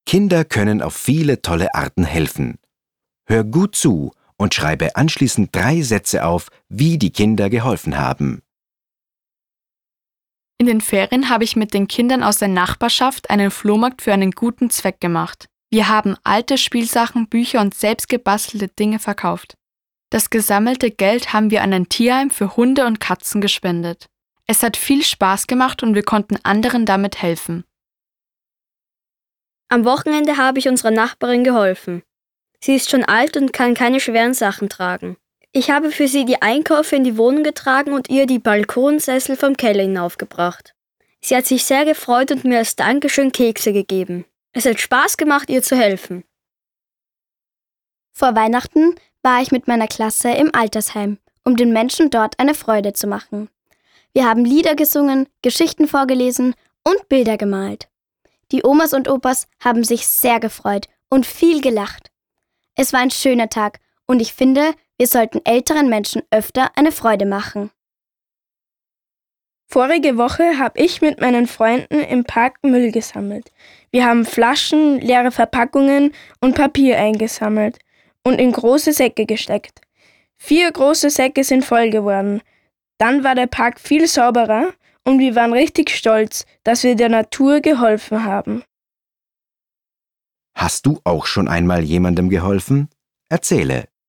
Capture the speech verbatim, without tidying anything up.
Kinder können auf viele tolle Arten helfen. Hör gut zu und schreibe anschließend drei Sätze auf, wie die Kinder geholfen haben. In den Ferien habe ich mit den Kindern aus der Nachbarschaft einen Flohmarkt für einen guten Zweck gemacht. Wir haben alte Spielsachen, Bücher und selbst gebastelte Dinge verkauft. Das gesammelte Geld haben wir an ein Tierheim für Hunde und Katzen gespendet. Es hat viel Spaß gemacht und wir konnten anderen damit helfen. Am Wochenende habe ich unserer Nachbarin geholfen. Sie ist schon alt und kann keine schweren Sachen tragen. Ich habe für sie die Einkäufe in die Wohnung getragen und ihr die Balkonsessel vom Keller hinaufgebracht. Sie hat sich sehr gefreut und mir als Dankeschön Kekse gegeben. Es hat Spaß gemacht, ihr zu helfen. Vor Weihnachten war ich mit meiner Klasse im Altersheim, um den Menschen dort eine Freude zu machen. Wir haben Lieder gesungen, Geschichten vorgelesen und Bilder gemalt. Die Omas und Opas haben sich sehr gefreut und viel gelacht. Es war ein schöner Tag und ich finde, wir sollten älteren Menschen öfter eine Freude machen. Vorige Woche habe ich mit meinen Freunden im Park Müll gesammelt. Wir haben Flaschen, leere Verpackungen und Papier eingesammelt und in große Säcke gesteckt. Vier große Säcke sind voll geworden. Dann war der Park viel sauberer und wir waren richtig stolz, dass wir der Natur geholfen haben. Hast du auch schon einmal jemandem geholfen? Erzähle.